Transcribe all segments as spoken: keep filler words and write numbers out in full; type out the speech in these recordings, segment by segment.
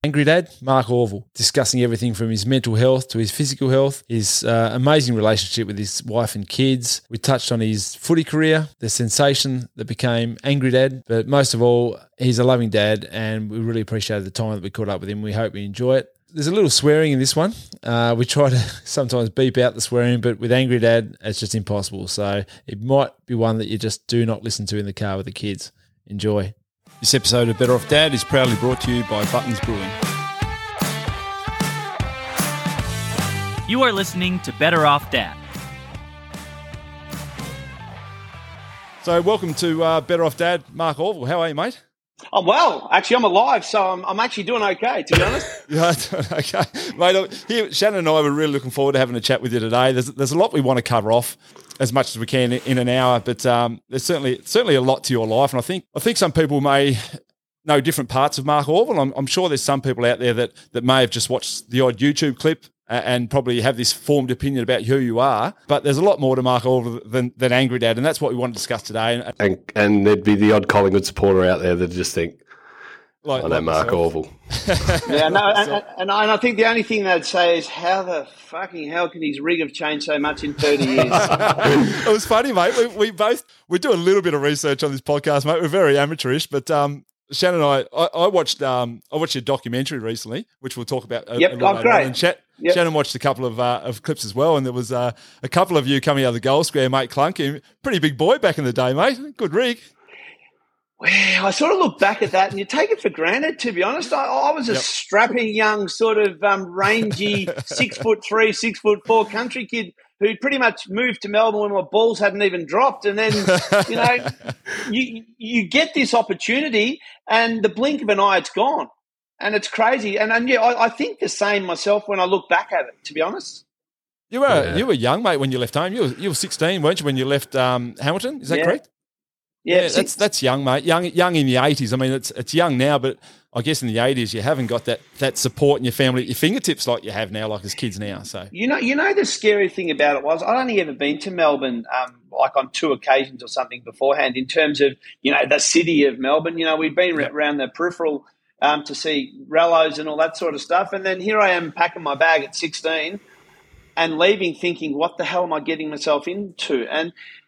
Angry Dad, Mark Orville, discussing everything from his mental health to his physical health, his uh, amazing relationship with his wife and kids. We touched on his footy career, the sensation that became Angry Dad, but most of all, he's a loving dad, and we really appreciated the time that we caught up with him. We hope you enjoy it. There's a little swearing in this one. Uh, we try to sometimes beep out the swearing, but with Angry Dad, it's just impossible. So it might be one that you just do not listen to in the car with the kids. Enjoy. This episode of Better Off Dad is proudly brought to you by Buttons Brewing. You are listening to Better Off Dad. So welcome to uh, Better Off Dad, Mark Orville. How are you, mate? Oh, well, actually, I'm alive, so I'm, I'm actually doing okay, to be honest. Yeah, okay. Mate, here, Shannon and I were really looking forward to having a chat with you today. There's there's a lot we want to cover off as much as we can in an hour, but um, there's certainly certainly a lot to your life, and I think I think some people may know different parts of Mark Orville. I'm, I'm sure there's some people out there that, that may have just watched the odd YouTube clip and probably have this formed opinion about who you are, but there's a lot more to Mark Orville than, than Angry Dad, and that's what we want to discuss today. And, and there'd be the odd Collingwood supporter out there that just think, like, I know like Mark myself. Orville. Yeah, no, and, and, and I think the only thing they'd say is, how the fucking hell can his rig have changed so much in thirty years? It was funny, mate. We, we both, we do a little bit of research on this podcast, mate. We're very amateurish, but um, Shannon and I, I, I watched um, I watched your documentary recently, which we'll talk about a, Yep, a little oh, later great. on. And Sha- Yep. Shannon watched a couple of uh, of clips as well, and there was uh, a couple of you coming out of the goal square, mate Clunky. Pretty big boy back in the day, mate. Good rig. Well, I sort of look back at that and you take it for granted, to be honest. I, I was a Yep. strapping young, sort of um, rangy, six foot three, six foot four country kid who pretty much moved to Melbourne when my balls hadn't even dropped. And then, you know, you you get this opportunity and the blink of an eye, it's gone. And it's crazy. And, and yeah, I, I think the same myself when I look back at it, to be honest. You were Yeah. you were young, mate, when you left home. You were you were sixteen, weren't you, when you left um, Hamilton? Is that Yeah. correct? Yeah, Yeah, that's that's young, mate. Young, young in the eighties. I mean, it's it's young now, but I guess in the eighties you haven't got that that support in your family at your fingertips like you have now, like as kids now. So You know, you know the scary thing about it was I'd only ever been to Melbourne, um, like on two occasions or something beforehand. In terms of, you know, the city of Melbourne, you know, we'd been Yep. around the peripheral um, to see Rellos and all that sort of stuff, and then here I am packing my bag at sixteen and leaving, thinking, what the hell am I getting myself into? And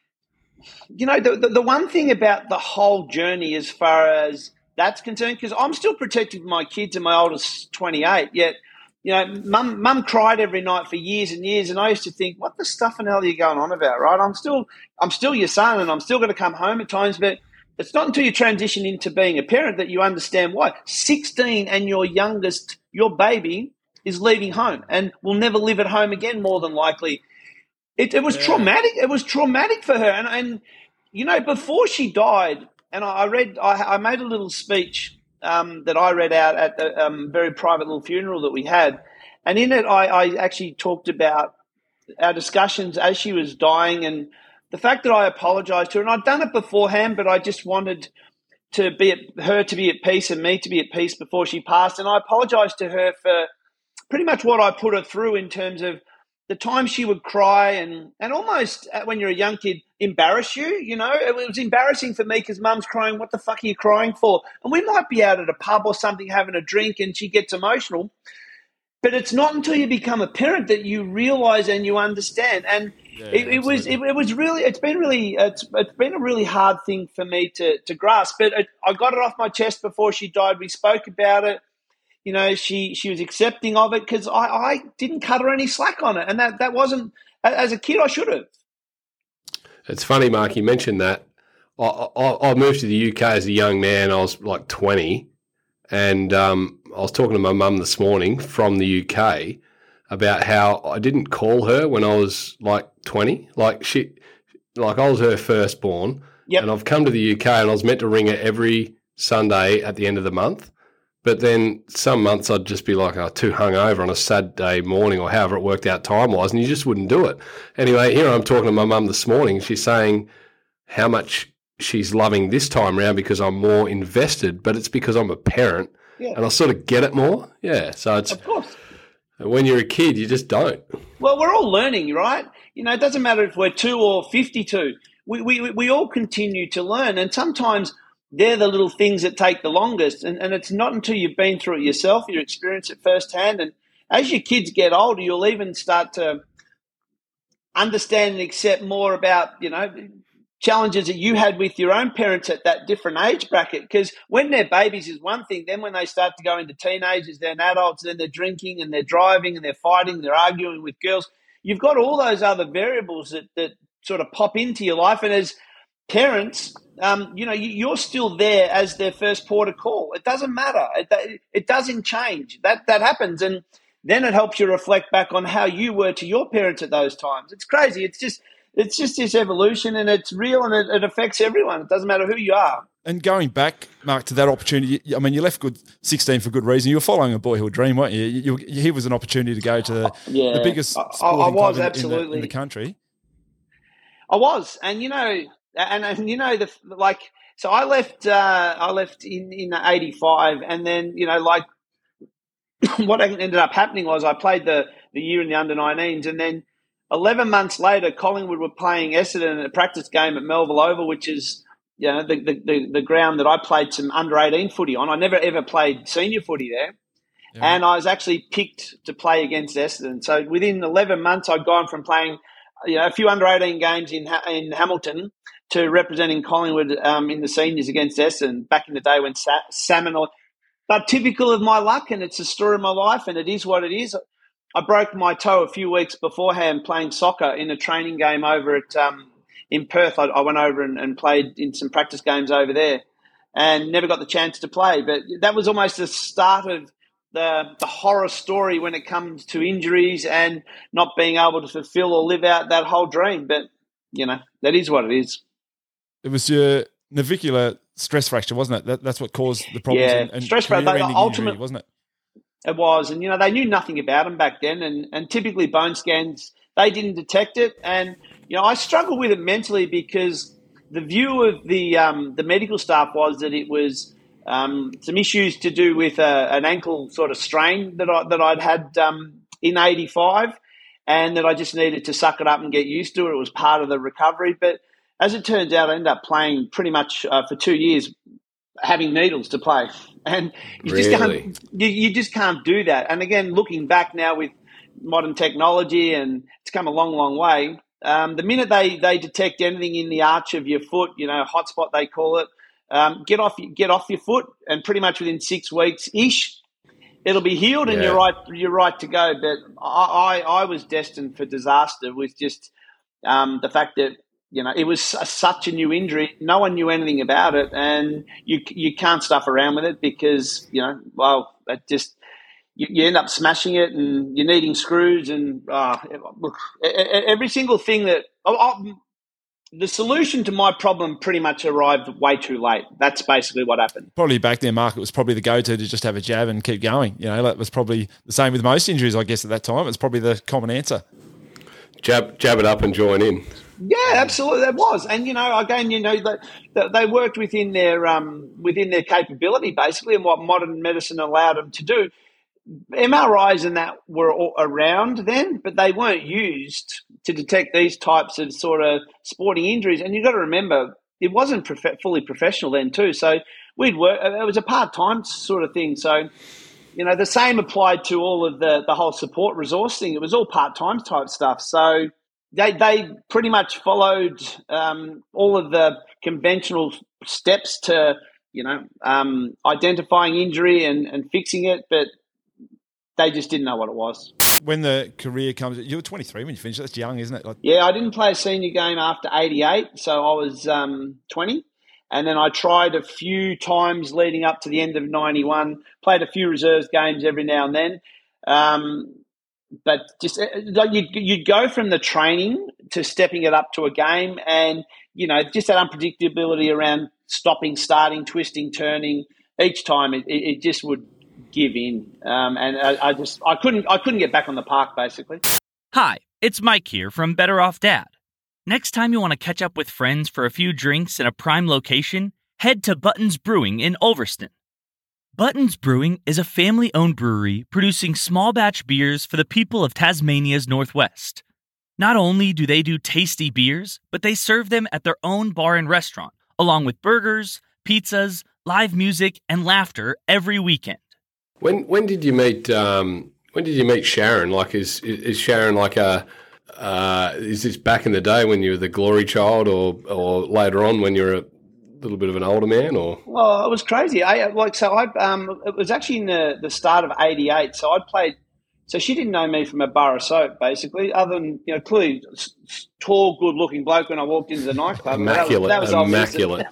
you know, the the, the one thing about the whole journey, as far as that's concerned, because I'm still protective of my kids, and my oldest twenty-eight, yet. You know, mum, mum cried every night for years and years, and I used to think, "What the stuff and hell are you going on about?" Right? I'm still, I'm still your son, and I'm still going to come home at times. But it's not until you transition into being a parent that you understand why. sixteen, and your youngest, your baby, is leaving home and will never live at home again, more than likely. It, it was Yeah. traumatic. It was traumatic for her, and and you know, before she died, and I, I read, I, I made a little speech. Um, that I read out at the um, very private little funeral that we had. And in it, I, I actually talked about our discussions as she was dying and the fact that I apologised to her. And I'd done it beforehand, but I just wanted to be at, her to be at peace and me to be at peace before she passed. And I apologised to her for pretty much what I put her through in terms of the time she would cry and, and almost, uh, when you're a young kid, embarrass you, you know. It was embarrassing for me because mum's crying, what the fuck are you crying for? And we might be out at a pub or something having a drink and she gets emotional. But it's not until you become a parent that you realise and you understand. And Yeah, it, it was it, it was really, it's been really, it's, it's been a really hard thing for me to, to grasp. But it, I got it off my chest before she died. We spoke about it. You know, she, she was accepting of it because I, I didn't cut her any slack on it. And that, that wasn't, as a kid, I should have. It's funny, Mark, you mentioned that. I, I, I moved to the U K as a young man. I was like twenty. And um, I was talking to my mum this morning from the U K about how I didn't call her when I was like twenty. Like she, like I was her firstborn. Yep. And I've come to the U K and I was meant to ring her every Sunday at the end of the month. But then some months I'd just be like, oh, too hungover on a Saturday morning or however it worked out time-wise, and you just wouldn't do it. Anyway, here I'm talking to my mum this morning. She's saying how much she's loving this time around because I'm more invested, but it's because I'm a parent Yeah. and I sort of get it more. Yeah, so it's Of course. when you're a kid, you just don't. Well, we're all learning, right? You know, it doesn't matter if we're two or fifty-two. We, we, we all continue to learn. And sometimes they're the little things that take the longest. And, and it's not until you've been through it yourself, you experience it firsthand. And as your kids get older, you'll even start to understand and accept more about, you know, challenges that you had with your own parents at that different age bracket. Because when they're babies is one thing. Then when they start to go into teenagers, then adults, then they're drinking and they're driving and they're fighting, they're arguing with girls. You've got all those other variables that, that sort of pop into your life. And as parents, um, you know, you're still there as their first port of call. It doesn't matter. It, it doesn't change. That that happens. And then it helps you reflect back on how you were to your parents at those times. It's crazy. It's just it's just this evolution, and it's real, and it, it affects everyone. It doesn't matter who you are. And going back, Mark, to that opportunity, I mean, you left good sixteen for good reason. You were following a boyhood dream, weren't you? you, you here was an opportunity to go to the, yeah, the biggest sporting I, I was, club in, absolutely. in, the, in the country. I was, and you know, and, and you know, the like. So I left. Uh, I left in in eighty-five, and then you know, like what ended up happening was I played the the year in the under nineteens, and then eleven months later, Collingwood were playing Essendon at a practice game at Melville Oval, which is, you know, the, the, the, the ground that I played some under eighteen footy on. I never ever played senior footy there. Yeah. And I was actually picked to play against Essendon. So within eleven months, I'd gone from playing, you know, a few under eighteen games in in Hamilton to representing Collingwood um, in the seniors against Essendon back in the day when Sa- Salmon. But typical of my luck, and it's a story of my life, and it is what it is. I broke my toe a few weeks beforehand playing soccer in a training game over at um, in Perth. I, I went over and, and played in some practice games over there, and never got the chance to play. But that was almost the start of the the horror story when it comes to injuries and not being able to fulfill or live out that whole dream. But you know, that is what it is. It was your navicular stress fracture, wasn't it? That, that's what caused the problems. Yeah, and, and stress fracture. Ultimately, injury, wasn't it? It was, and you know, they knew nothing about them back then, and, and typically bone scans, they didn't detect it. And you know, I struggled with it mentally because the view of the um, the medical staff was that it was um, some issues to do with a, an ankle sort of strain that I that I'd had um, in eighty-five, and that I just needed to suck it up and get used to it. It was part of the recovery. But as it turns out, I ended up playing pretty much uh, for two years, having needles to play. And you really? just can't, you, you just can't do that. And again, looking back now with modern technology, and it's come a long, long way. Um, the minute they, they detect anything in the arch of your foot, you know, hotspot they call it, um, get off get off your foot, and pretty much within six weeks ish, it'll be healed, and yeah. you're right you're right to go. But I, I, I was destined for disaster with just um, the fact that, you know, it was a, such a new injury. No one knew anything about it, and you you can't stuff around with it because, you know, well, it just you, you end up smashing it, and you're needing screws, and uh, look, every single thing that I, I, the solution to my problem pretty much arrived way too late. That's basically what happened. Probably back then, Mark, it was probably the go-to to just have a jab and keep going. You know, that was probably the same with most injuries, I guess, at that time. It's probably the common answer. Jab, jab it up and join in. Yeah, absolutely, that was, and you know, again, you know, that they worked within their um, within their capability, basically, and what modern medicine allowed them to do. M R Is and that were all around then, but they weren't used to detect these types of sort of sporting injuries. And you've got to remember, it wasn't prof- fully professional then too. So we'd work; it was a part-time sort of thing. So, you know, the same applied to all of the the whole support resource thing. It was all part-time type stuff. So. They they pretty much followed um, all of the conventional steps to, you know, um, identifying injury and, and fixing it, but they just didn't know what it was. When the career comes, you were twenty-three when you finished. That's young, isn't it? Like- yeah, I didn't play a senior game after eighty-eight, so I was um, twenty. And then I tried a few times leading up to the end of ninety-one, played a few reserves games every now and then. Um But just like you'd, you'd go from the training to stepping it up to a game, and you know, just that unpredictability around stopping, starting, twisting, turning each time, it, it just would give in, um, and I, I just I couldn't I couldn't get back on the park basically. Hi, it's Mike here from Better Off Dad. Next time you want to catch up with friends for a few drinks in a prime location, head to Buttons Brewing in Ulverston. Buttons Brewing is a family-owned brewery producing small-batch beers for the people of Tasmania's Northwest. Not only do they do tasty beers, but they serve them at their own bar and restaurant, along with burgers, pizzas, live music, and laughter every weekend. When when did you meet um, when did you meet Sharon? Like, is is Sharon like a uh, is this back in the day when you were the glory child, or or later on when you're a little bit of an older man? Or Well, it was crazy. I like so I um it was actually in the, the start of eighty-eight. So I played. So she didn't know me from a bar of soap, basically. Other than you know, clearly tall, good-looking bloke when I walked into the nightclub. Immaculate, that was, that was immaculate.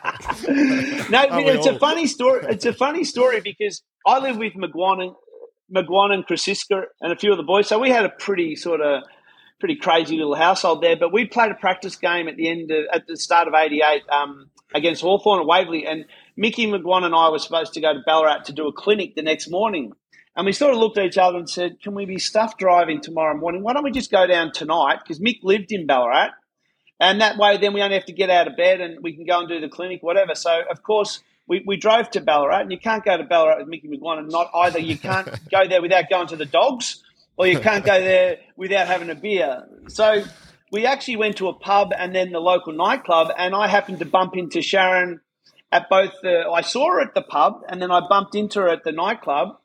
No, it's a funny story. It's a funny story because I lived with McGuan and McGuan and Krasiska and a few of the boys. So we had a pretty sort of pretty crazy little household there. But we played a practice game at the end of, at the start of eighty-eight um, against Hawthorn at Waverley, and Mickey McGuan and I were supposed to go to Ballarat to do a clinic the next morning. And we sort of looked at each other and said, "Can we be stuff driving tomorrow morning? Why don't we just go down tonight?" Because Mick lived in Ballarat. And that way, then we only have to get out of bed and we can go and do the clinic, whatever. So, of course, we, we drove to Ballarat, and you can't go to Ballarat with Mickey McGuan and not either. You can't go there without going to the dogs, or you can't go there without having a beer. So we actually went to a pub and then the local nightclub, and I happened to bump into Sharon at both the – I saw her at the pub and then I bumped into her at the nightclub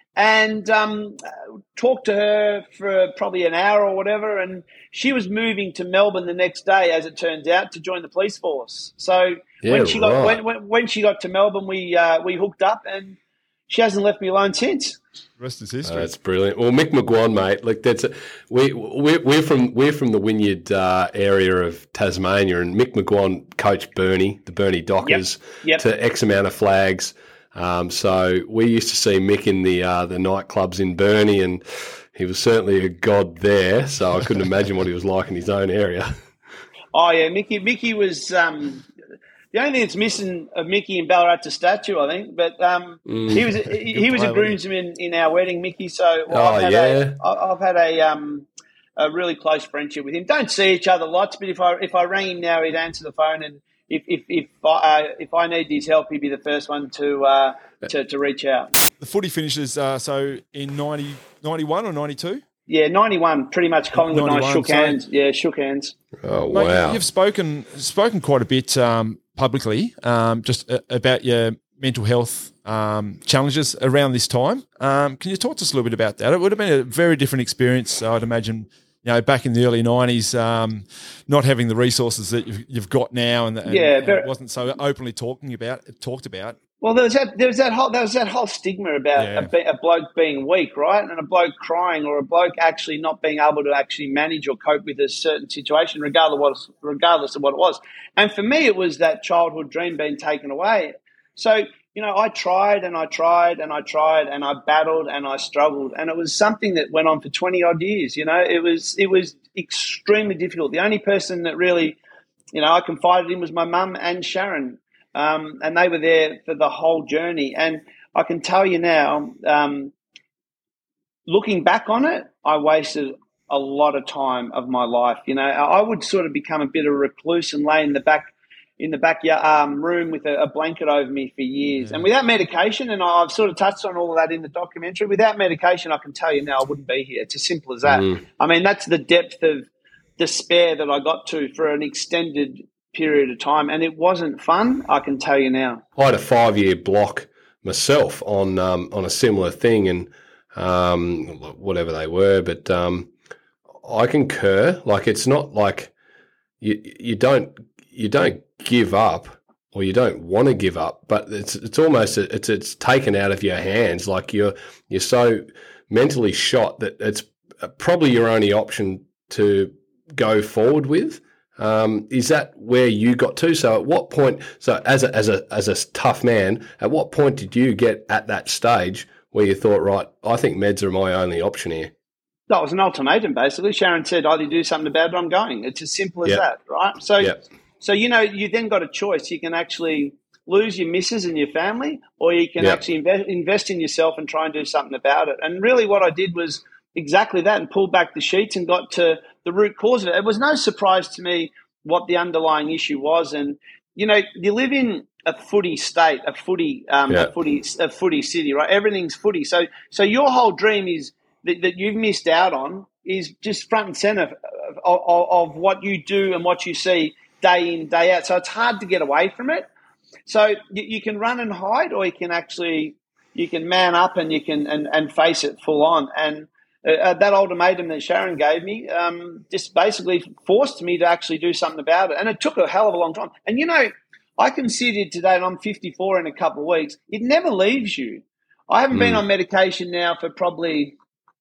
and um, talked to her for probably an hour or whatever, and she was moving to Melbourne the next day, as it turns out, to join the police force. So Yeah, when she got right. when, when, when she got to Melbourne, we uh, we hooked up, and she hasn't left me alone since. Rest is Oh, history. that's brilliant. Well, Mick McGuan, mate, like that's a, we we're, we're from we're from the Wynyard uh, area of Tasmania, and Mick McGuan coached Burnie, the Burnie Dockers, Yep. to X amount of flags. Um, so we used to see Mick in the uh, the nightclubs in Burnie, and he was certainly a god there. So I couldn't imagine what he was like in his own area. Oh yeah, Mickey. Mickey was um, the only thing that's missing of Mickey in Ballarat's a statue, I think. But um, Mm. he was he, he was a player, groomsman in our wedding, Mickey. So well, Oh, I've had yeah. a, I- I've had a um, a really close friendship with him. Don't see each other lots, but if I if I rang him now, he'd answer the phone, and if if if I uh, if I need his help, he'd be the first one to uh, to, to reach out. The footy finishes uh, so in ninety, ninety-one or ninety-two? Yeah, ninety-one, pretty much. Collingwood and I ninety-one, shook so- hands. Yeah, shook hands. Oh Mate, wow! You've spoken spoken quite a bit um, publicly um, just uh, about your mental health um, challenges around this time. Um, can you talk to us a little bit about that? It would have been a very different experience, I'd imagine, you know, back in the early nineties, um, not having the resources that you've, you've got now, and, and, Yeah, and very- it wasn't so openly talking about talked about. Well, there was that there was that whole there was that whole stigma about Yeah. a, be- a bloke being weak, right, and a bloke crying, or a bloke actually not being able to actually manage or cope with a certain situation, regardless of what regardless of what it was. And for me, it was that childhood dream being taken away. So you know, I tried and I tried and I tried and I battled and I struggled, and it was something that went on for twenty odd years. You know, it was it was extremely difficult. The only person that really, you know, I confided in was my mum and Sharon. Um, and they were there for the whole journey. And I can tell you now, um, looking back on it, I wasted a lot of time of my life. You know, I would sort of become a bit of a recluse and lay in the back in the back um, room with a, a blanket over me for years. Yeah. And without medication, and I've sort of touched on all of that in the documentary, without medication, I can tell you now I wouldn't be here. It's as simple as that. Mm. I mean, that's the depth of despair that I got to for an extended period of time, and it wasn't fun, I can tell you now. I had a five year block myself on um, on a similar thing, and um, whatever they were, but um, I concur. Like, it's not like you you don't you don't give up, or you don't want to give up, but it's it's almost it's it's taken out of your hands. Like, you're you're so mentally shot that it's probably your only option to go forward with. Um, is that where you got to? So at what point, so as a, as a, as a tough man, at what point did you get at that stage where you thought, right, I think meds are my only option here? That was an ultimatum, basically. Sharon said, either you do something about it or I'm going. It's as simple as Yep. that, right? So, Yep. so you know, you then got a choice. You can actually lose your missus and your family, or you can Yep. actually invest, invest in yourself and try and do something about it. And really what I did was exactly that, and pulled back the sheets and got to the root cause of it. It was no surprise to me what the underlying issue was. And, you know, you live in a footy state, a footy, um, Yeah. a footy, a footy city, right? Everything's footy. So, so your whole dream is that, that you've missed out on is just front and center of, of, of what you do and what you see day in, day out. So it's hard to get away from it. So you, you can run and hide, or you can actually you can man up and you can and, and face it full on. And uh, that ultimatum that Sharon gave me um, just basically forced me to actually do something about it. And it took a hell of a long time. And you know, I can sit here today, and I'm fifty-four in a couple of weeks. It never leaves you. I haven't mm. been on medication now for probably.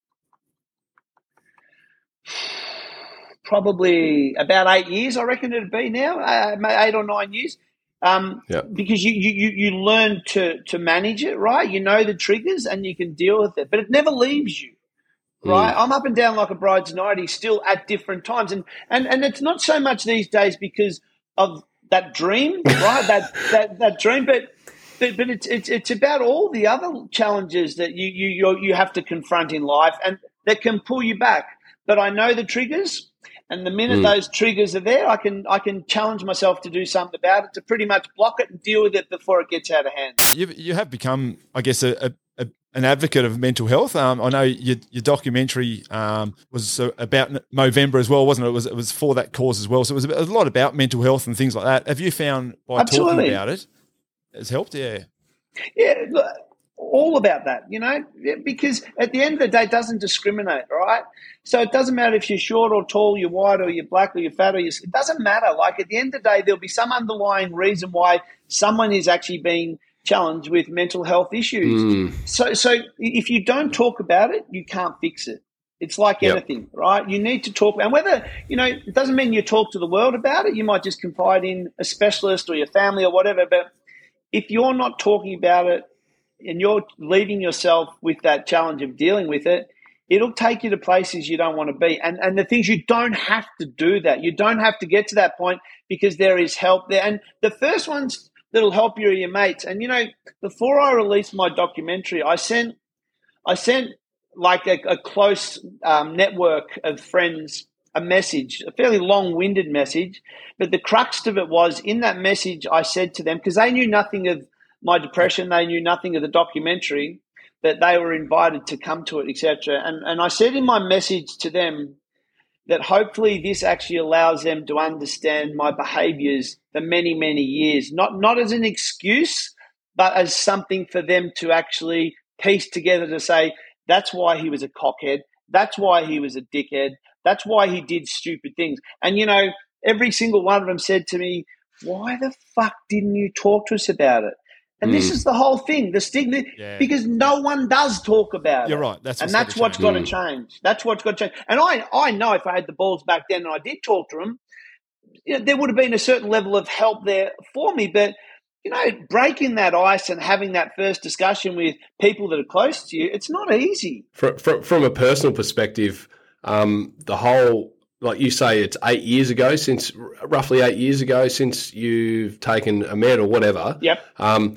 Probably about eight years, I reckon it'd be now, uh, eight or nine years, um, yeah. because you, you you learn to to manage it, right? You know the triggers and you can deal with it, but it never leaves you, right? Mm. I'm up and down like a bride's nightie still at different times, and and and it's not so much these days because of that dream, right? that that that dream, but. But, but it's it's it's about all the other challenges that you you you you have to confront in life, and that can pull you back. But I know the triggers, and the minute mm. those triggers are there, I can I can challenge myself to do something about it, to pretty much block it and deal with it before it gets out of hand. You you have become, I guess, a, a, a an advocate of mental health. Um, I know your your documentary um, was about Movember as well, wasn't it? It was it was for that cause as well. So it was a lot about mental health and things like that. Have you found by Absolutely. talking about it, it's helped? Yeah. Yeah, look, all about that, you know, because at the end of the day, it doesn't discriminate, right? So it doesn't matter if you're short or tall, you're white or you're black or you're fat or you're, it doesn't matter. Like at the end of the day, there'll be some underlying reason why someone is actually being challenged with mental health issues. Mm. So, so if you don't talk about it, you can't fix it. It's like yep. anything, right? You need to talk, and whether, you know, it doesn't mean you talk to the world about it. You might just confide in a specialist or your family or whatever, but if you're not talking about it and you're leaving yourself with that challenge of dealing with it, it'll take you to places you don't want to be. And and the things, you don't have to do that. You don't have to get to that point because there is help there. And the first ones that'll help you are your mates. And, you know, before I released my documentary, I sent, I sent like a, a close um, network of friends a message, a fairly long-winded message, but the crux of it was, in that message I said to them, because they knew nothing of my depression, they knew nothing of the documentary, that they were invited to come to it, et cetera. And, and I said in my message to them that hopefully this actually allows them to understand my behaviours for many, many years, not, not as an excuse, but as something for them to actually piece together to say, that's why he was a cockhead, that's why he was a dickhead, that's why he did stupid things. And, you know, every single one of them said to me, why the fuck didn't you talk to us about it? And mm. this is the whole thing, the stigma, yeah. because no one does talk about You're it. You're right. That's and that's what's got to change. That's what's got to change. And I, I know if I had the balls back then and I did talk to them, you know, there would have been a certain level of help there for me. But, you know, breaking that ice and having that first discussion with people that are close to you, it's not easy. From, from, from a personal perspective, um, the whole, like you say, it's eight years ago since, roughly eight years ago since you've taken a med or whatever. Yep. Um,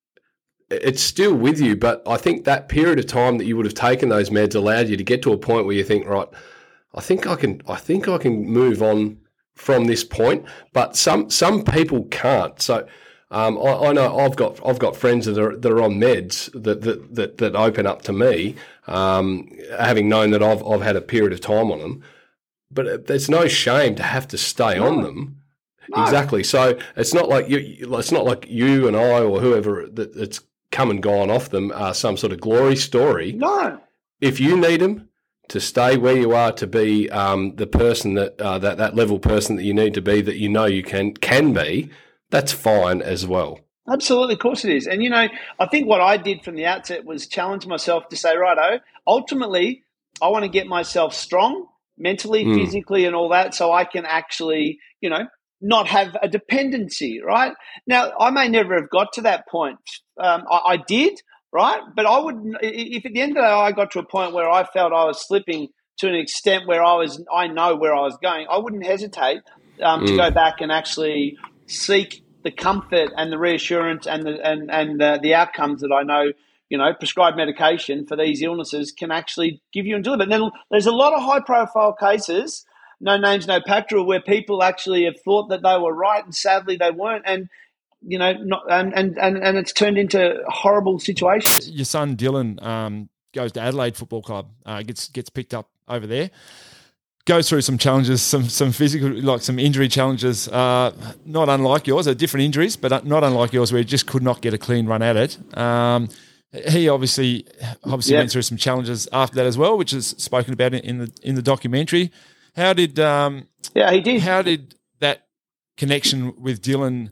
it's still with you, but I think that period of time that you would have taken those meds allowed you to get to a point where you think, right, I think I can, I think I can move on from this point. But some some people can't. So um, I, I know I've got I've got friends that are that are on meds that that that, that open up to me, um, having known that I've I've had a period of time on them. But there's no shame to have to stay no. on them. No. Exactly. So it's not like you. It's not like you and I or whoever that, that's come and gone off them are some sort of glory story. No. If you need them to stay where you are, to be um, the person that uh, that that level person that you need to be, that you know you can can be, that's fine as well. Absolutely, of course it is. And you know, I think what I did from the outset was challenge myself to say, righto, ultimately, I want to get myself strong mentally, mm. physically, and all that, so I can actually, you know, not have a dependency, right? Now, I may never have got to that point. Um, I, I did, right? But I would, if at the end of the day I got to a point where I felt I was slipping to an extent where I was, I know where I was going, I wouldn't hesitate um, mm. to go back and actually seek the comfort and the reassurance and the and and uh, the outcomes that I know, you know, prescribed medication for these illnesses can actually give you and deliver. And then there's a lot of high-profile cases, no names, no patria, where people actually have thought that they were right and sadly they weren't, and you know, not, and, and and and it's turned into horrible situations. Your son Dylan um, goes to Adelaide Football Club, uh, gets gets picked up over there. goes through some challenges, some some physical, like some injury challenges, uh, not unlike yours, are different injuries, but not unlike yours, where he just could not get a clean run at it. Um, he obviously obviously Yep. went through some challenges after that as well, which is spoken about in the in the documentary. How did um, Yeah, he did. how did that connection with Dylan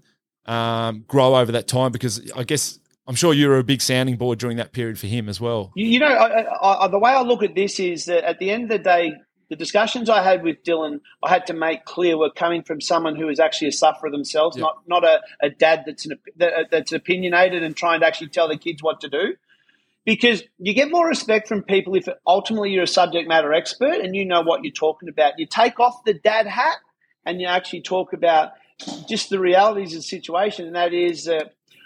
um, grow over that time? Because I guess I'm sure you were a big sounding board during that period for him as well. You, you know, I, I, the way I look at this is that at the end of the day, the discussions I had with Dylan, I had to make clear were coming from someone who is actually a sufferer themselves, Yep. not not a, a dad that's an, that, that's opinionated and trying to actually tell the kids what to do. Because you get more respect from people if ultimately you're a subject matter expert and you know what you're talking about. You take off the dad hat and you actually talk about just the realities of the situation, and that is uh,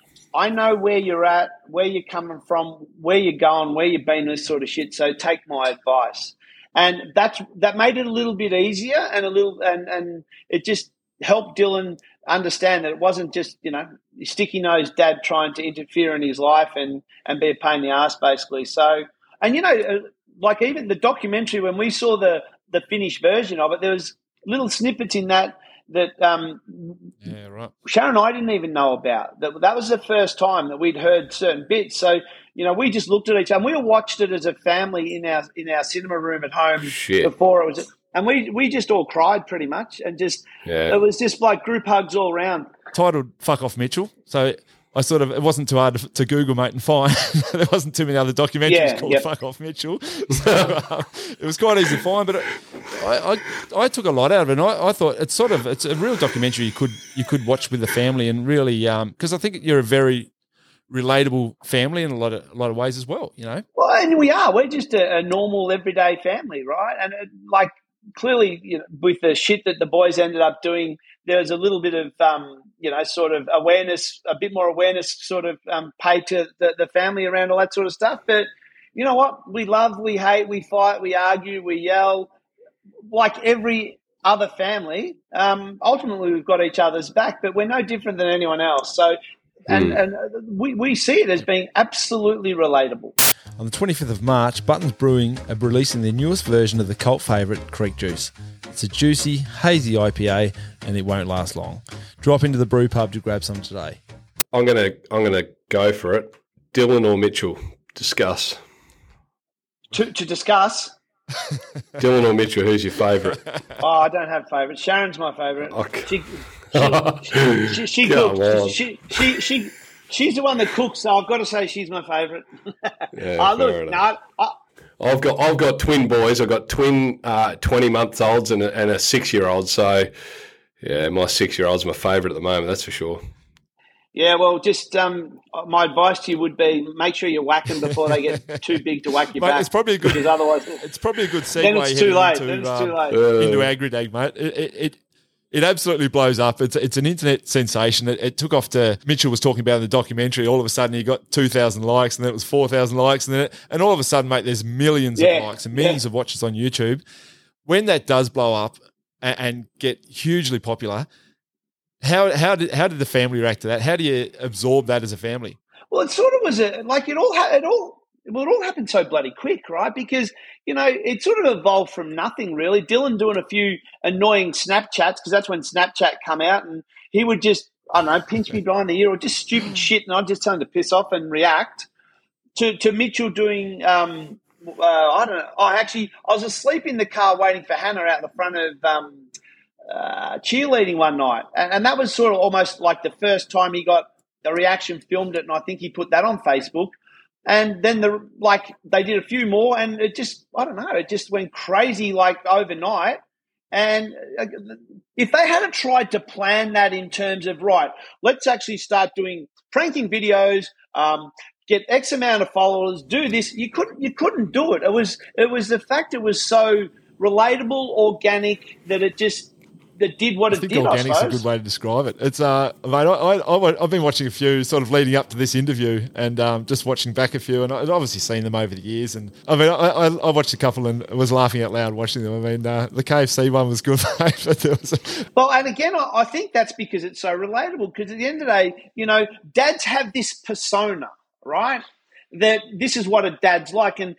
I know where you're at, where you're coming from, where you're going, where you've been, this sort of shit. So take my advice. And that's that made it a little bit easier and a little and, and it just helped Dylan understand that it wasn't just, you know, sticky nosed dad trying to interfere in his life and, and be a pain in the ass, basically. So, and you know, like even the documentary, when we saw the the finished version of it, there was little snippets in that that um, Yeah, right. Sharon and I didn't even know about. That that was the first time that we'd heard certain bits. So, you know, we just looked at each other and we all watched it as a family in our in our cinema room at home Shit. before it was, and we we just all cried pretty much, and just Yeah. it was just like group hugs all around. Titled "Fuck Off Mitchell," so I sort of it wasn't too hard to, to Google, mate, and find. There wasn't too many other documentaries Yeah, called yep. "Fuck Off Mitchell," so um, it was quite easy to find. But I, I I took a lot out of it, and I, I thought it's sort of it's a real documentary you could you could watch with the family and really because I think you're a very relatable family in a lot of a lot of ways as well. You know. Well, and we are. We're just a, a normal, everyday family, right? And it, like clearly, you know, with the shit that the boys ended up doing, there was a little bit of, um, you know, sort of awareness, a bit more awareness, sort of um, paid to the, the family around all that sort of stuff. But you know what? We love, we hate, we fight, we argue, we yell, like every other family. Um, ultimately, we've got each other's back, but we're no different than anyone else. So. And, Mm. and we, we see it as being absolutely relatable. On the twenty-fifth of March, Buttons Brewing are releasing their newest version of the cult favourite, Creek Juice. It's a juicy, hazy I P A, and it won't last long. Drop into the brew pub to grab some today. I'm gonna I'm gonna go for it. Dylan or Mitchell? Discuss. To, to discuss, Dylan or Mitchell? Who's your favourite? oh, I don't have favourites. Sharon's my favourite. Okay. She, she, she, she Come cooks. on. She, she, she, she's the one that cooks, so I've got to say she's my favourite. Yeah, uh, look, fair no, enough. I, I've got I've got twin boys. I've got twin uh, twenty month olds and a, and a six year old. So yeah, my six year old's my favourite at the moment. That's for sure. yeah, well, just um, my advice to you would be make sure you whack them before they get too big to whack your Mate, back. it's probably a good- because otherwise, It's probably a good segue then it's too heading late. into, Then it's um, too late. Uh, into AgriDag, mate. It, it, it it absolutely blows up. It's it's an internet sensation. It, it took off to Mitchell was talking about in the documentary. All of a sudden, he got two thousand likes, and then it was four thousand likes, and then it, and all of a sudden, mate, there's millions Yeah, of likes and millions yeah. of watches on YouTube. When that does blow up and, and get hugely popular, how how did how did the family react to that? How do you absorb that as a family? Well, it sort of was a, like it all ha- it all well, it all happened so bloody quick, right? Because you know it sort of evolved from nothing really. Dylan doing a few annoying Snapchats because that's when Snapchat come out, and he would just I don't know pinch me behind the ear or just stupid shit, and I'd just tell him to piss off and react. To to Mitchell doing um uh, I don't know. I actually I was asleep in the car waiting for Hannah out the front of um uh, cheerleading one night, and, and that was sort of almost like the first time he got the reaction, filmed it, and I think he put that on Facebook. And then the like they did a few more, and it just I don't know, it just went crazy like overnight. And uh, if they hadn't tried to plan that in terms of right, let's actually start doing pranking videos, um, get X amount of followers, do this, you couldn't you couldn't do it. It was it was the fact it was so relatable, organic that it just that did what I it think did. I organic's a suppose. good way to describe it. It's uh, mate, I, I, I've been watching a few sort of leading up to this interview, and um, just watching back a few, and I've obviously seen them over the years. And I mean, I, I, I watched a couple and was laughing out loud watching them. I mean, uh, the K F C one was good, mate, but there was a, Well, and again, I, I think that's because it's so relatable. Because at the end of the day, you know, dads have this persona, right? That this is what a dad's like, and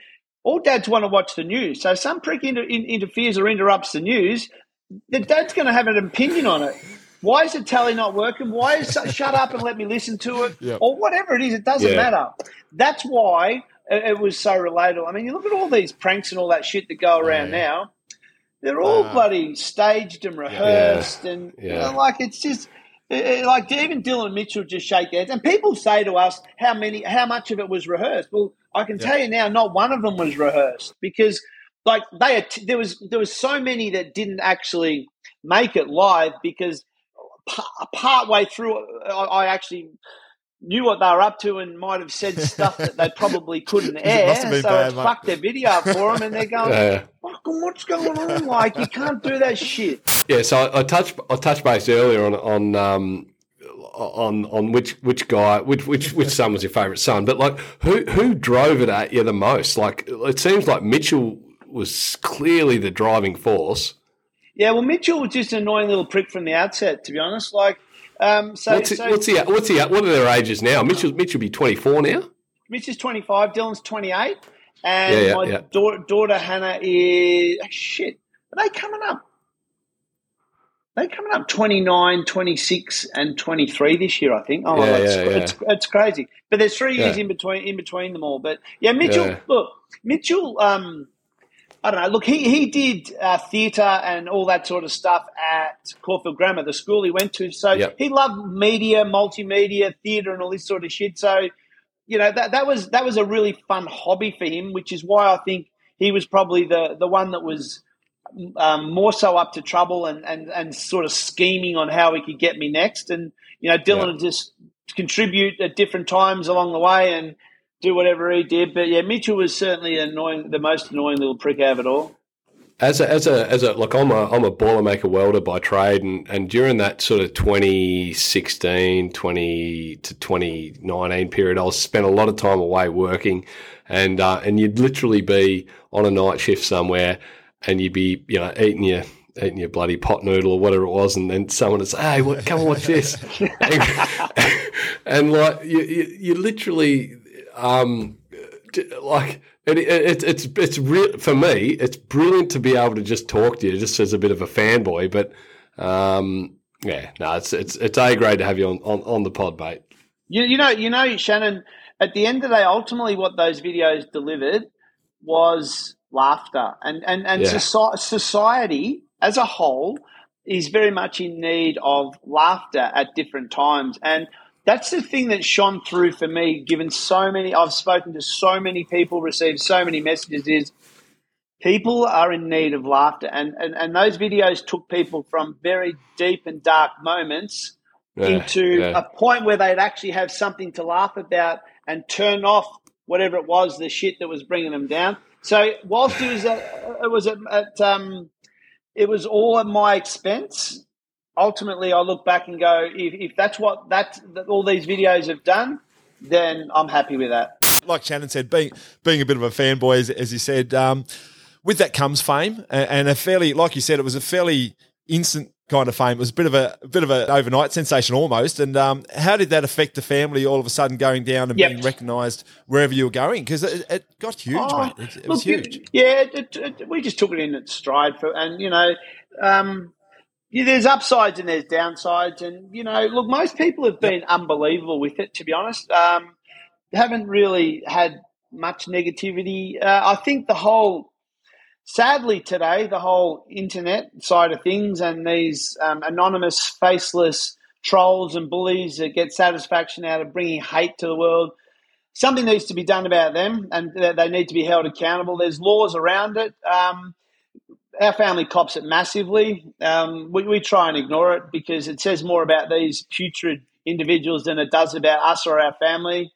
all dads want to watch the news. So if some prick inter- in, interferes or interrupts the news, the dad's going to have an opinion on it. Why is the tally not working? Why is it, shut up and let me listen to it? Yep. Or whatever it is, it doesn't Yeah. matter. That's why it, it was so relatable. I mean, you look at all these pranks and all that shit that go around Yeah. now. They're all Wow. bloody staged and rehearsed, and you Yeah. know, like it's just it, it- like even Dylan and Mitchell just shake their heads. And people say to us, "How many? How much of it was rehearsed?" Well, I can tell you now, not one of them was rehearsed because, like, they there was there was so many that didn't actually make it live because pa- part way through, I, I actually knew what they were up to and might have said stuff that they probably couldn't air. must have been so bad, it mate. fucked their video up for them, and they're going, Yeah. "Fucking, what's going on? Like, you can't do that shit." Yeah, so I, I touched I touched base earlier on on um, on on which which guy which which which son was your favourite son, but like who who drove it at you the most? Like it seems like Mitchell was clearly the driving force. Yeah, well, Mitchell was just an annoying little prick from the outset, to be honest. Like, um, so, What's it, so what's the what's the what are their ages now? Mitchell Mitchell be twenty four now. Mitch is twenty-five, Dylan's twenty-eight, and Yeah, yeah, my yeah. Daughter, daughter Hannah is oh, shit. Are they coming up? They're coming up twenty-nine, twenty-six, and twenty-three this year, I think. Oh, Yeah, it's, yeah, yeah. it's it's crazy. But there's three years Yeah. in between in between them all. But yeah, Mitchell. Yeah. Look, Mitchell. Um, I don't know. Look, he he did uh, theatre and all that sort of stuff at Caulfield Grammar, the school he went to. So Yep. he loved media, multimedia, theatre, and all this sort of shit. So you know that that was that was a really fun hobby for him, which is why I think he was probably the the one that was um, more so up to trouble and, and and sort of scheming on how he could get me next. And you know, Dylan Yeah. would just contribute at different times along the way and do whatever he did. But yeah, Mitchell was certainly annoying, the most annoying little prick out of it all. As a, as a, as a, look, I'm a, I'm a Boilermaker welder by trade, and, and during that sort of twenty sixteen, twenty to twenty nineteen period, I was spent a lot of time away working, and, uh, and you'd literally be on a night shift somewhere and you'd be, you know, eating your, eating your bloody pot noodle or whatever it was, and then someone would say, "Hey, what, come and watch this." and, and like, you, you, you literally, um, like, It, it, it's it's real for me. It's brilliant to be able to just talk to you, just as a bit of a fanboy. But um, yeah, no, it's it's it's a grade to have you on, on, on the pod, mate. You, you know, you know, Shannon. At the end of the day, ultimately, what those videos delivered was laughter, and and and Yeah. soci- society as a whole is very much in need of laughter at different times, and that's the thing that shone through for me, given so many, I've spoken to so many people, received so many messages, is people are in need of laughter. And, and, and those videos took people from very deep and dark moments Yeah, into yeah. a point where they'd actually have something to laugh about and turn off whatever it was, the shit that was bringing them down. So whilst it was at, it was at, at um, it was all at my expense, ultimately, I look back and go, if, if that's what that, that all these videos have done, then I'm happy with that. Like Shannon said, being being a bit of a fanboy, as, as you said, um, with that comes fame, and, and a fairly, like you said, it was a fairly instant kind of fame. It was a bit of a, a bit of an overnight sensation almost. And um, how did that affect the family all of a sudden going down and Yep. being recognised wherever you were going? Because it, it got huge, Oh, mate. It, it was look, huge. Yeah, it, it, we just took it in its stride, for, and you know, um, yeah, there's upsides and there's downsides, and you know, look, most people have been unbelievable with it. To be honest, um, haven't really had much negativity. Uh, I think the whole, sadly today, the whole internet side of things and these um, anonymous, faceless trolls and bullies that get satisfaction out of bringing hate to the world. Something needs to be done about them, and they need to be held accountable. There's laws around it. Um, our family cops it massively. Um, we, we try and ignore it because it says more about these putrid individuals than it does about us or our family.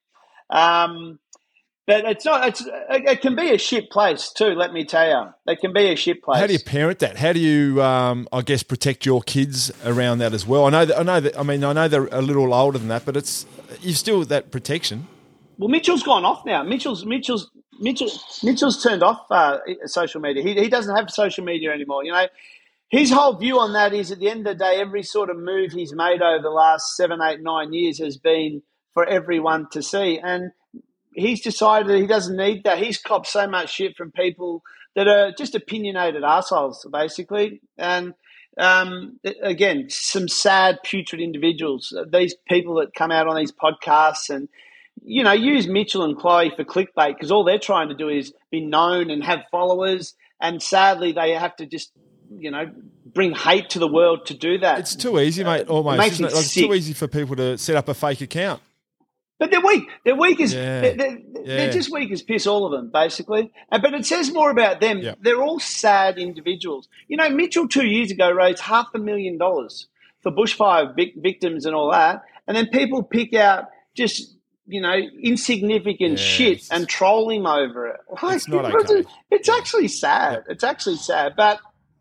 Um, but it's not. It's it, it can be a shit place too. Let me tell you, it can be a shit place. How do you parent that? How do you, um, I guess, protect your kids around that as well? I know that. I know that. I mean, I know they're a little older than that, but it's you've still that protection. Well, Mitchell's gone off now. Mitchell's Mitchell's Mitchell Mitchell's turned off uh, social media. He he doesn't have social media anymore. You know, his whole view on that is, at the end of the day, every sort of move he's made over the last seven, eight, nine years has been for everyone to see. And he's decided that he doesn't need that. He's copped so much shit from people that are just opinionated assholes, basically. And um, again, some sad, putrid individuals. These people that come out on these podcasts and, you know, use Mitchell and Chloe for clickbait because all they're trying to do is be known and have followers. And sadly, they have to just, you know, bring hate to the world to do that. It's too easy, mate, almost. It makes Isn't me it? Like, it's sick. too easy for people to set up a fake account. But they're weak. They're weak as Yeah. they're, they're, Yeah. they're just weak as piss, all of them, basically. And, but it says more about them. Yeah. They're all sad individuals. You know, Mitchell two years ago raised half a million dollars for bushfire vic- victims and all that, and then people pick out just, you know, insignificant Yeah, shit it's- and troll him over it. Like, It's not it's, okay. it's actually sad. It's actually sad, but.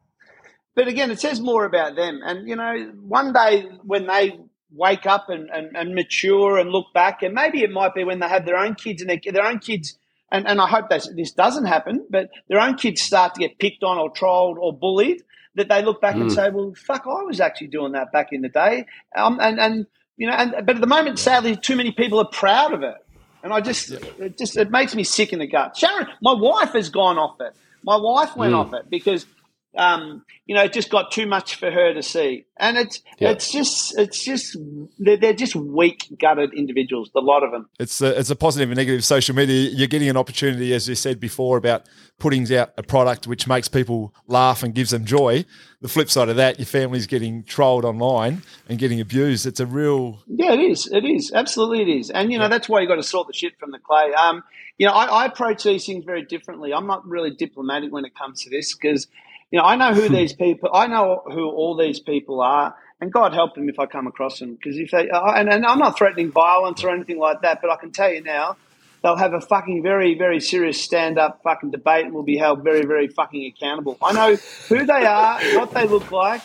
But again, it says more about them. And, you know, one day when they wake up and, and, and mature and look back, and maybe it might be when they have their own kids and their, their own kids, and, and I hope that this doesn't happen, but their own kids start to get picked on or trolled or bullied, that they look back mm. and say, well, fuck, I was actually doing that back in the day. Um, and, and, you know, and, but at the moment, sadly, too many people are proud of it. And I just, yeah. it just, it makes me sick in the gut. Sharon, my wife has gone off it. My wife went mm. off it because, Um, you know, it just got too much for her to see, and it's yeah. it's just it's just they're, they're just weak gutted individuals, the lot of them. It's a, it's a positive and negative social media. You're getting an opportunity, as you said before, about putting out a product which makes people laugh and gives them joy. The flip side of that, your family's getting trolled online and getting abused. It's a real yeah, it is, it is absolutely it is, and you know yeah. that's why you got to sort the shit from the clay. Um, you know, I, I approach these things very differently. I'm not really diplomatic when it comes to this because. You know, I know who these people. I know who all these people are, and God help them if I come across them. Because if they, and, and I'm not threatening violence or anything like that, but I can tell you now, they'll have a fucking very, very serious stand-up fucking debate, and will be held very, very fucking accountable. I know who they are, what they look like,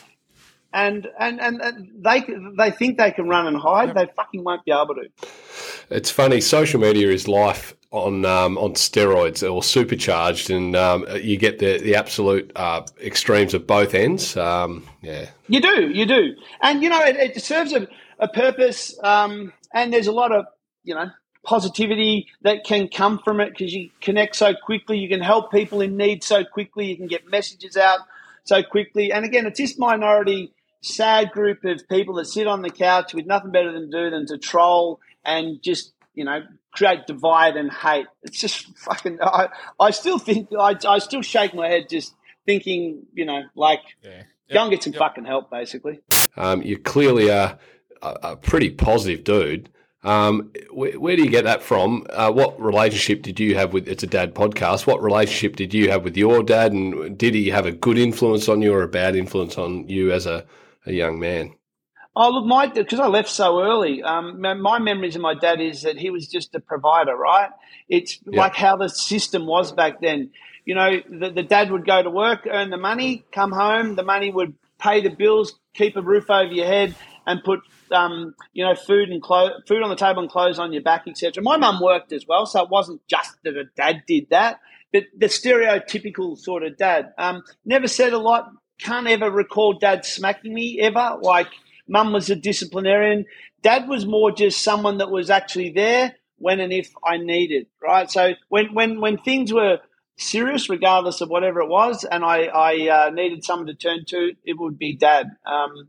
and and and they they think they can run and hide. They fucking won't be able to. It's funny. Social media is life on um, on steroids or supercharged, and um, you get the the absolute uh, extremes of both ends. Um, yeah, you do, you do, and you know it, it serves a, a purpose. Um, and there's a lot of you know positivity that can come from it because you connect so quickly. You can help people in need so quickly. You can get messages out so quickly. And again, it's this minority, sad group of people that sit on the couch with nothing better than do than to troll and just, you know, create divide and hate. It's just fucking, I, I still think, I, I still shake my head just thinking, you know, like, yeah. Yep. Go and get some yep. fucking help, basically. Um, you clearly are a, a pretty positive dude. Um, where, where do you get that from? Uh, what relationship did you have with, it's a dad podcast, what relationship did you have with your dad, and did he have a good influence on you or a bad influence on you as a, a young man? Oh, look, my because I left so early, um, my memories of my dad is that he was just a provider, right? It's yep. like how the system was back then. You know, the, the dad would go to work, earn the money, come home, the money would pay the bills, keep a roof over your head, and put, um, you know, food and clo- food on the table and clothes on your back, et cetera. My mum worked as well, so it wasn't just that a dad did that, but the stereotypical sort of dad. Um, never said a lot, can't ever recall dad smacking me ever, like, Mum was a disciplinarian. Dad was more just someone that was actually there when and if I needed, right? So when when, when things were serious, regardless of whatever it was, and I, I uh, needed someone to turn to, it would be Dad. Um,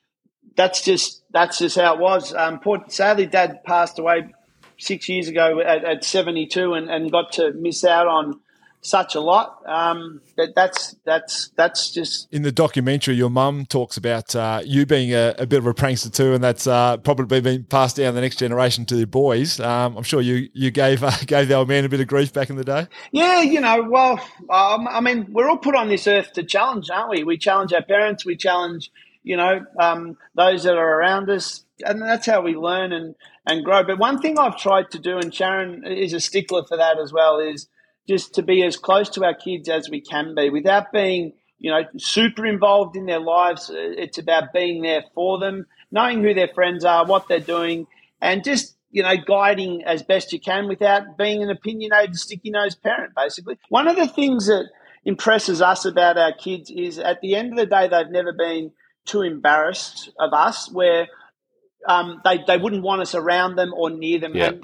that's just that's just how it was. Um, poor, sadly, Dad passed away six years ago at, at seventy-two and, and got to miss out on such a lot. Um, that that's that's that's just in the documentary. Your mum talks about uh, you being a, a bit of a prankster too, and that's uh, probably been passed down the next generation to the boys. Um, I'm sure you you gave uh, gave the old man a bit of grief back in the day. Yeah, you know, well, um, I mean, we're all put on this earth to challenge, aren't we? We challenge our parents, we challenge, you know, um, those that are around us, and that's how we learn and and grow. But one thing I've tried to do, and Sharon is a stickler for that as well, is just to be as close to our kids as we can be without being, you know, super involved in their lives. It's about being there for them, knowing who their friends are, what they're doing, and just, you know, guiding as best you can without being an opinionated, sticky-nosed parent, basically. One of the things that impresses us about our kids is at the end of the day, they've never been too embarrassed of us where um, they, they wouldn't want us around them or near them. Yep. And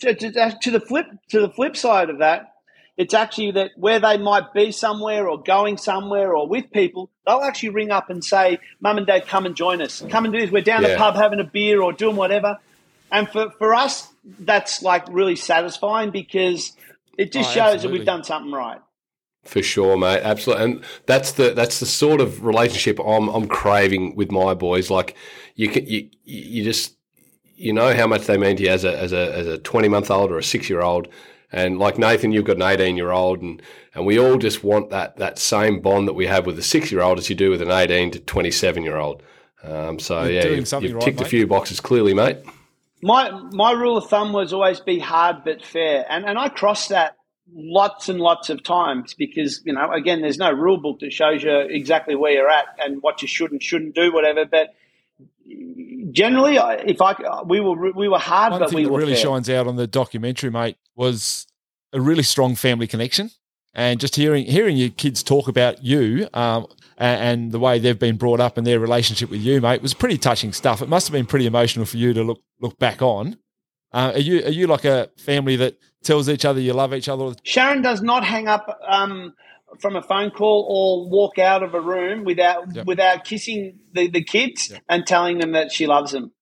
to, to, to the flip to the flip side of that, it's actually that where they might be somewhere or going somewhere or with people, they'll actually ring up and say, Mum and Dad, come and join us. Come and do this. We're down Yeah. the pub having a beer or doing whatever. And for, for us, that's like really satisfying because it just Oh, shows absolutely. that we've done something right. For sure, mate. Absolutely, and that's the that's the sort of relationship I'm I'm craving with my boys. Like you can you you just you know how much they mean to you as a as a as a twenty month old or a six year old, and like Nathan, you've got an eighteen year old, and and we all just want that that same bond that we have with a six year old as you do with an eighteen to twenty seven year old. Um, so You're yeah, doing you've, something you've right, ticked a mate. few boxes clearly, mate. My my rule of thumb was always be hard but fair. And and I crossed that lots and lots of times because, you know, again, there's no rule book that shows you exactly where you're at and what you should and shouldn't do, whatever. But generally, if I we were we were hard, One but thing we that were really fair. shines out on the documentary, mate, was a really strong family connection. And just hearing hearing your kids talk about you um, and, and the way they've been brought up and their relationship with you, mate, was pretty touching stuff. It must have been pretty emotional for you to look look back on. Uh, are you are you like a family that tells each other you love each other? Sharon does not hang up um, from a phone call or walk out of a room without Yep. without kissing the, the kids Yep. and telling them that she loves them.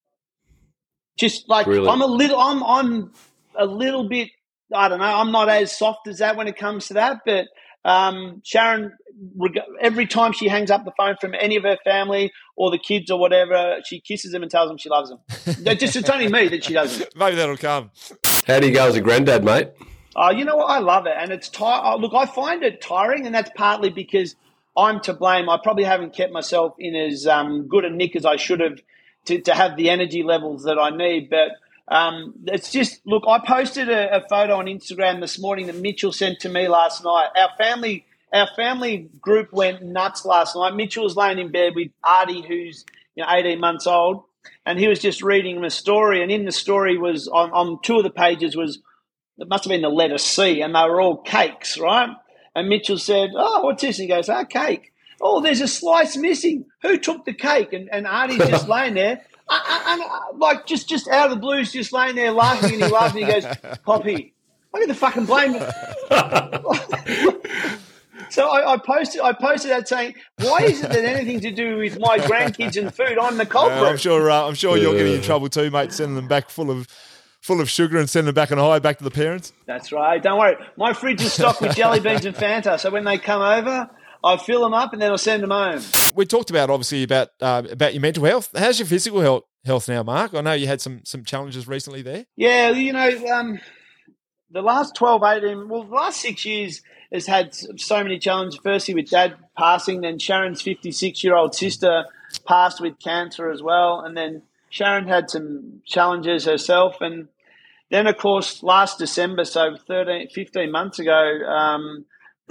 Just like Brilliant. I'm a little, I'm I'm a little bit. I don't know. I'm not as soft as that when it comes to that, but um, Sharon, reg- every time she hangs up the phone from any of her family or the kids or whatever, she kisses them and tells them she loves them. Just it's only me that she doesn't. Maybe that'll come. How do you go as a granddad, mate? Oh, you know what? I love it, and it's ti- oh, look, I find it tiring, and that's partly because I'm to blame. I probably haven't kept myself in as um, good a nick as I should have to, to have the energy levels that I need. But um, it's just look. I posted a, a photo on Instagram this morning that Mitchell sent to me last night. Our family, our family group went nuts last night. Mitchell was laying in bed with Artie, who's you know eighteen months old, and he was just reading him a story. And in the story was on, on two of the pages was. It must have been the letter C, and they were all cakes, right? And Mitchell said, oh, what's this? And he goes, oh, cake. Oh, there's a slice missing. Who took the cake? And, and Artie's just laying there, uh, uh, and, uh, like just, just out of the blues, just laying there laughing, and he laughs, and he goes, Poppy, I get the fucking blame. So I, I posted I posted that saying, why is it that anything to do with my grandkids and food, I'm the culprit? Uh, I'm sure. Uh, I'm sure you're getting in trouble too, mate. Sending them back full of full of sugar and sending them back on high back to the parents. That's right. Don't worry. My fridge is stocked with jelly beans and Fanta. So when they come over, I fill them up and then I'll send them home. We talked about obviously about uh, about your mental health. How's your physical health health now, Mark? I know you had some some challenges recently there. Yeah, you know, um, the last twelve, eighteen, well, the last six years has had so many challenges. Firstly, with Dad passing, then Sharon's fifty-six-year-old sister passed with cancer as well, and then Sharon had some challenges herself. And then, of course, last December, so thirteen, fifteen months ago, um,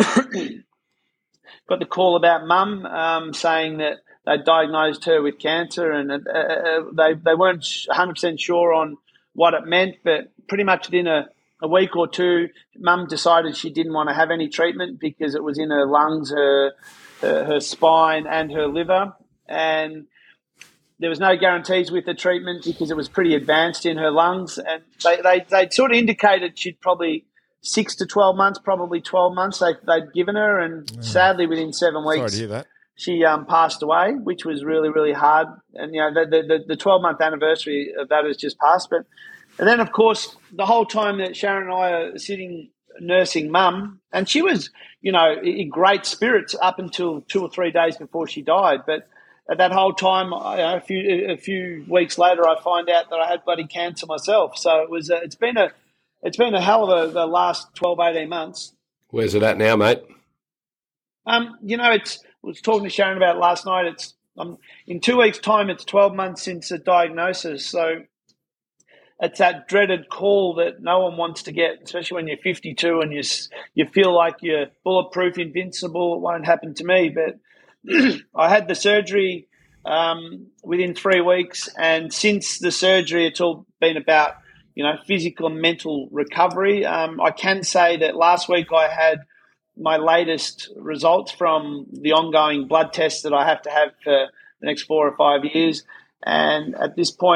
got the call about Mum um, saying that they diagnosed her with cancer, and uh, uh, they, they weren't one hundred percent sure on what it meant, but pretty much within a, a week or two, Mum decided she didn't want to have any treatment because it was in her lungs, her, her, her spine and her liver. And there was no guarantees with the treatment because it was pretty advanced in her lungs. And they, they, they sort of indicated she'd probably six to twelve months, probably twelve months they, they'd given her. And sadly, within seven weeks, Sorry to hear that. she um, passed away, which was really, really hard. And, you know, the the, the twelve-month anniversary of that has just passed. But and then, of course, the whole time that Sharon and I are sitting nursing Mum, and she was, you know, in great spirits up until two or three days before she died. But at that whole time, you know, a few a few weeks later, I find out that I had bloody cancer myself. So it was a, it's been a it's been a hell of a the last twelve, eighteen months. Where's it at now, mate? Um, you know, it's I was talking to Sharon about it last night. It's um, in two weeks' time. It's twelve months since the diagnosis. So it's that dreaded call that no one wants to get, especially when you're fifty-two and you you feel like you're bulletproof, invincible. It won't happen to me. But I had the surgery um, within three weeks, and since the surgery, it's all been about you know physical and mental recovery. Um, I can say that last week I had my latest results from the ongoing blood tests that I have to have for the next four or five years. And at this point,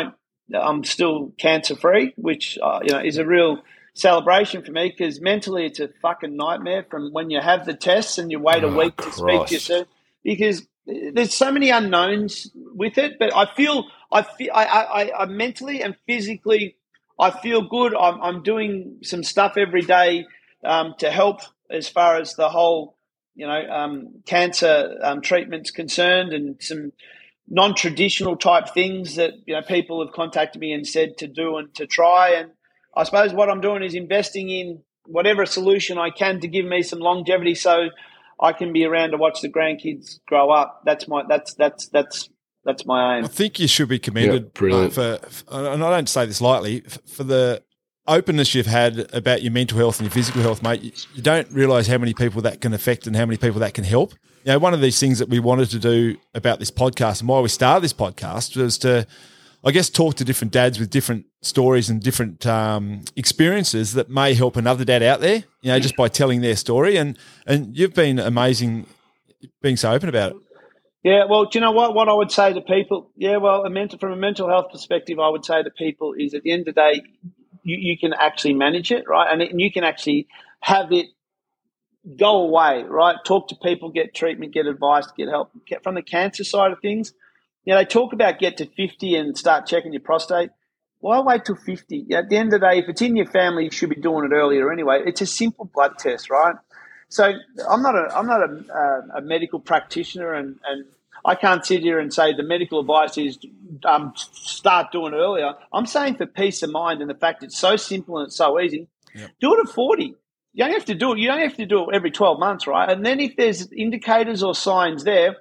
I'm still cancer free, which uh, you know is a real celebration for me, because mentally it's a fucking nightmare from when you have the tests and you wait a Oh, week to speak to Christ. yourself, because there's so many unknowns with it. But I feel I feel I I, I mentally and physically I feel good. I'm I'm doing some stuff every day um, to help as far as the whole you know um, cancer um, treatment's concerned, and some non-traditional type things that you know people have contacted me and said to do and to try. And I suppose what I'm doing is investing in whatever solution I can to give me some longevity, so I can be around to watch the grandkids grow up. That's my that's that's that's that's my aim. I think you should be commended Yeah, brilliant. uh, for, for, and I don't say this lightly, f- for the openness you've had about your mental health and your physical health, mate. You, you don't realise how many people that can affect and how many people that can help. You know, one of these things that we wanted to do about this podcast and why we started this podcast was to, I guess, talk to different dads with different stories and different um, experiences that may help another dad out there, you know, just by telling their story. And, and you've been amazing being so open about it. Yeah, well, do you know what? What I would say to people, yeah, well, a mental, from a mental health perspective, I would say to people is at the end of the day, you, you can actually manage it, right? And, it, and you can actually have it go away, right? Talk to people, get treatment, get advice, get help. Get, from the cancer side of things, you know, they talk about get to fifty and start checking your prostate. Why wait till fifty? At the end of the day, if it's in your family, you should be doing it earlier anyway. It's a simple blood test, right? So I'm not a I'm not a, a, a medical practitioner, and, and I can't sit here and say the medical advice is um, start doing it earlier. I'm saying for peace of mind and the fact it's so simple and it's so easy, yep. Do it at forty. You don't have to do it. You don't have to do it every twelve months, right? And then if there's indicators or signs there,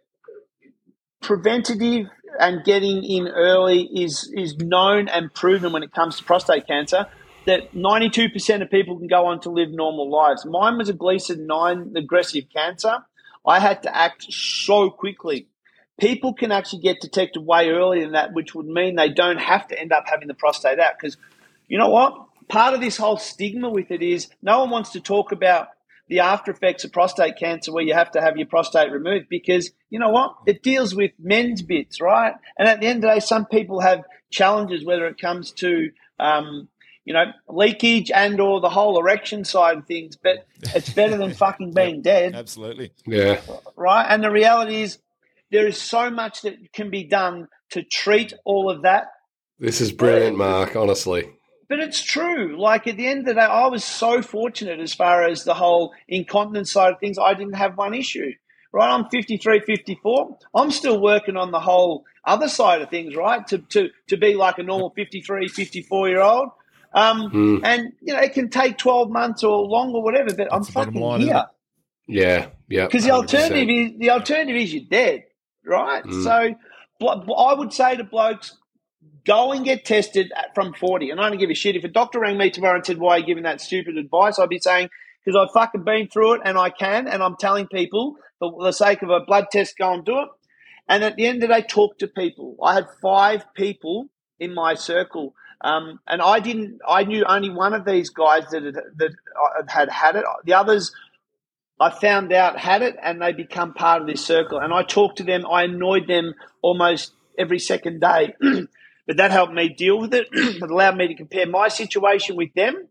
preventative and getting in early is is known and proven when it comes to prostate cancer, that ninety-two percent of people can go on to live normal lives. Mine was a Gleason nine aggressive cancer. I had to act so quickly. People can actually get detected way earlier than that, which would mean they don't have to end up having the prostate out. Because you know what? Part of this whole stigma with it is no one wants to talk about the after effects of prostate cancer where you have to have your prostate removed, because you know what? It deals with men's bits, right? And at the end of the day, some people have challenges, whether it comes to, um, you know, leakage and or the whole erection side of things, but it's better than fucking being dead. Absolutely. Yeah. Right? And the reality is there is so much that can be done to treat all of that. This is brilliant, Mark, honestly. But it's true. Like at the end of the day, I was so fortunate as far as the whole incontinence side of things. I didn't have one issue, right? I'm fifty-three, fifty-four. I'm still working on the whole other side of things, right? To to to be like a normal fifty-three, fifty-four-year-old. Um, mm. And, you know, it can take twelve months or longer, whatever, but That's I'm fucking line, here. Yeah, yeah. Because the alternative is, the alternative is you're dead, right? Mm. So I would say to blokes, go and get tested from forty. And I don't give a shit. If a doctor rang me tomorrow and said, why are you giving that stupid advice? I'd be saying, because I've fucking been through it and I can, and I'm telling people for the sake of a blood test, go and do it. And at the end of the day, talk to people. I had five people in my circle. Um, and I didn't, I knew only one of these guys that had, that had had it. The others, I found out had it, and they become part of this circle. And I talked to them. I annoyed them almost every second day. But that helped me deal with it. It allowed me to compare my situation with them.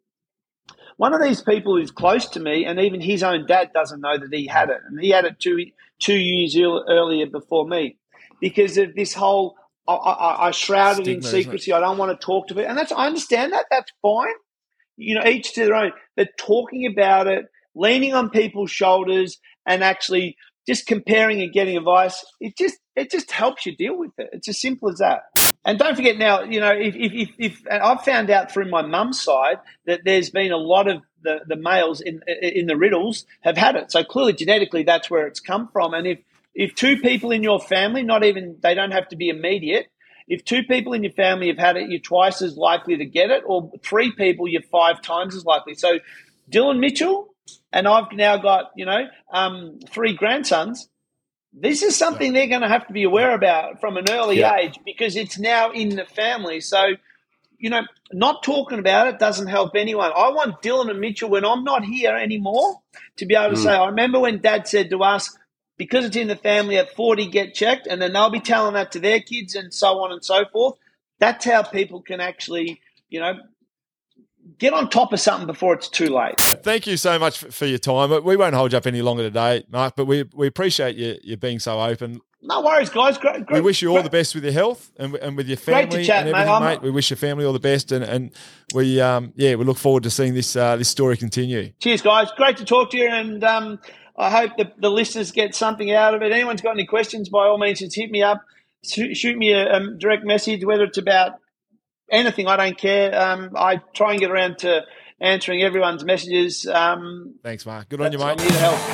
One of these people is close to me, and even his own dad doesn't know that he had it. And he had it two, two years earlier before me, because of this whole, I, I, I shrouded Stigma, in secrecy. I don't want to talk to it. And that's, I understand that. That's fine. You know, each to their own. But talking about it, leaning on people's shoulders, and actually just comparing and getting advice, it just it just helps you deal with it. It's as simple as that. And don't forget now, you know, if if if, if I've found out through my mum's side that there's been a lot of the, the males in in the Riddles have had it. So clearly genetically that's where it's come from. And if if two people in your family, not even, they don't have to be immediate, if two people in your family have had it, you're twice as likely to get it, or three people, you're five times as likely. So Dylan Mitchell, and I've now got, you know, um, three grandsons. This is something they're going to have to be aware about from an early yeah. age, because it's now in the family. So, you know, not talking about it doesn't help anyone. I want Dylan and Mitchell, when I'm not here anymore, to be able to mm. say, I remember when Dad said to us, because it's in the family, at forty, get checked, and then they'll be telling that to their kids and so on and so forth. that's how people can actually, you know, get on top of something before it's too late. Thank you so much for, for your time. We won't hold you up any longer today, Mark, but we we appreciate you, you being so open. No worries, guys. Great, great, we wish you all great. the best with your health and, and with your family. Great to chat, and everything, mate. mate. We wish your family all the best, and, and we um yeah we look forward to seeing this uh, this story continue. Cheers, guys. Great to talk to you, and um, I hope the, the listeners get something out of it. Anyone's got any questions, by all means, just hit me up. Shoot me a, a direct message, whether it's about anything. I don't care. Um, I try and get around to answering everyone's messages. Um, Thanks, Mark. Good on you, mate. I'm here to help.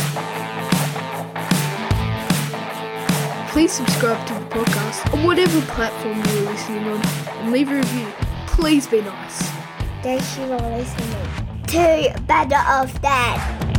Please subscribe to the podcast on whatever platform you're listening on and leave a review. Please be nice. Thank you for listening to Better Off Dad.